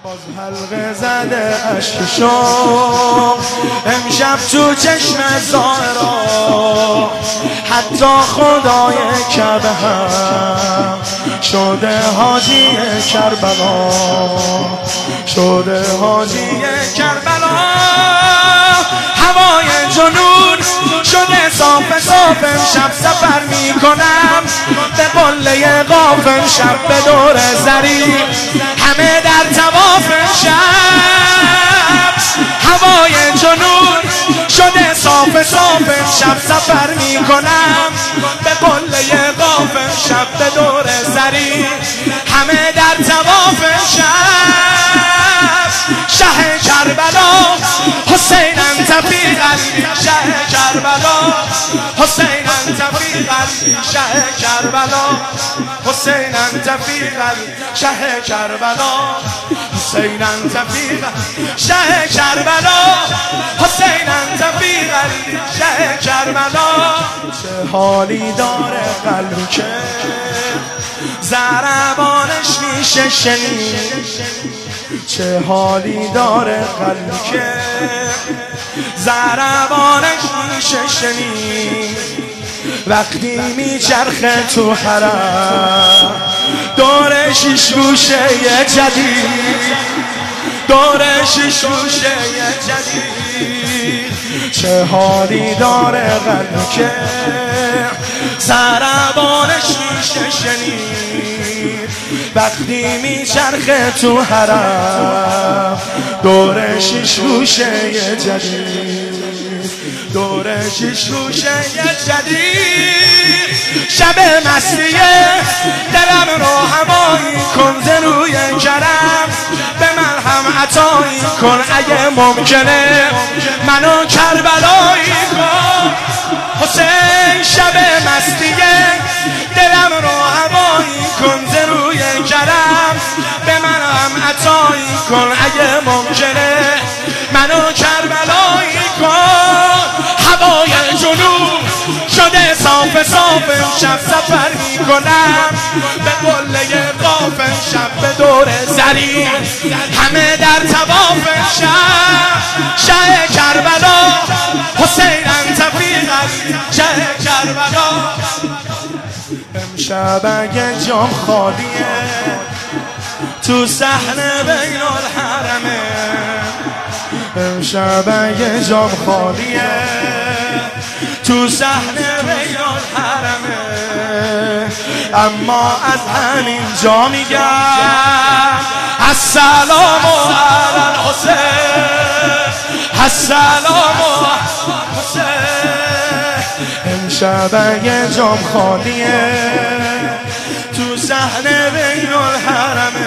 باز حلقه زده اشکشو امشب تو چشم زائرا، حتی خدای کعبه هم شده حاجی کربلا، شده حاجی کربلا. هوای جنون شده صاف صاف، امشب سفر میکنم به قله قاف، امشب به دور زری همه در طواف. امشب هوای جنون شده صاف صاف، امشب سفر میکنم به قله قاف، امشب به دور زری همه در طواف. امشب شه کربلا حسین انت فی قلبی، شه کربلا حسین انت فی قلبی، شه کربلا حسین انت فی قلبی، شه کربلا حسین انت فی قلبی، شه کربلا حسین انت فی قلبی، شه کربلا. چه حالی داره قلبی که ضربانش میشه شنید، چه حالی داره قلبی که ضربانش میشه شنید. وقتی میچرخه تو حرم دور شیش گوشه جدید، دور شیش گوشه جدید. چه حالی داره قلبی که ضربانش میشه شنید. وقتی میچرخه تو حرم دور شیش گوشه جدید، دور شیش گوشه جدید. شب مسیه دلم رو هوایی کن، ز روی کرم به من هم عطایی کن، اگه ممکنه منو کربلایی کن. حسین شب مسیه دلم رو هوایی کن، ز روی کرم به من هم عطایی کن، اگه ممکنه منو کربلایی کن. هوای جنوب شده صاف صاف، امشب سفر میکنم به قله قاف، امشب به دور زری همه در طواف. امشب شه کربلا حسین انت فی قلبی، شه کربلا. امشب اگه جام خالیه تو صحنه بین الحرمه، امشب اگه جام خالیه تو صحنه بین الحرمه، اما از همین جا میگم السلام علی الحسین، السلام حسین. امشب اگه جام خالیه تو صحنه بین الحرمه،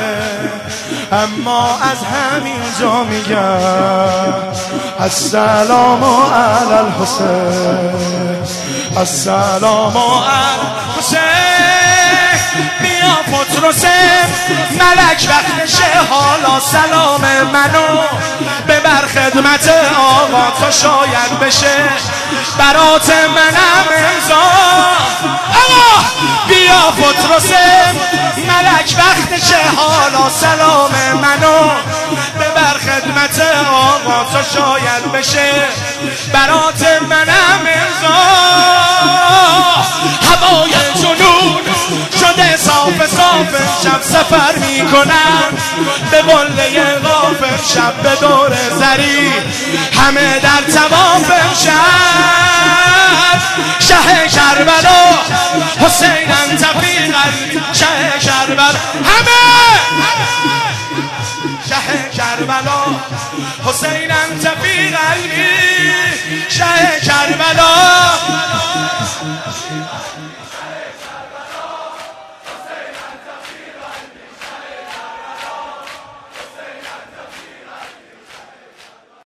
اما از همین جا میگم السلام علی الحسین، السلام علی الحسین. بیا پتروسم ملک وقتشه، حالا سلام منو ببر خدمت آقا تا شاید بشه برات منم امضا. آقا بیا پتروسم ملک وقتشه، حالا سلام منو ببر خدمت آقا تا شاید بشه برات منم امضا. هوای جنون شده صاف صاف، امشب سفر میکنم به قله قاف، امشب به دور زری همه در طواف. امشب شه کربلا حسین انت فی قلبی، شه کربلا همه شه کربلا حسین انت فی قلبی، شه کربلا.